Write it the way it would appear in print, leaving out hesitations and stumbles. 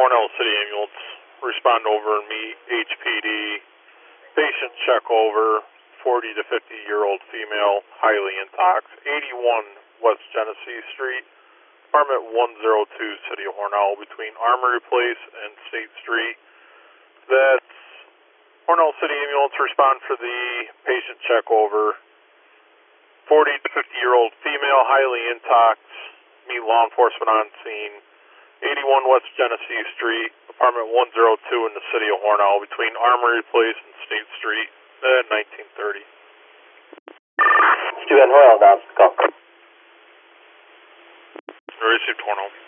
Cornell City Ambulance. Respond over and meet HPD. Patient check over, 40 to 50-year-old female, highly intox, 81 West Genesee Street, apartment 102, City of Hornell, between Armory Place and State Street. That's Cornell City Ambulance. Respond for the patient check over, 40 to 50-year-old female, highly intox, meet law enforcement on scene, 81 West Genesee Street, apartment 102 in the City of Hornell, between Armory Place and State Street at 1930. Stu Van Hoyle, down to call. Received Hornell.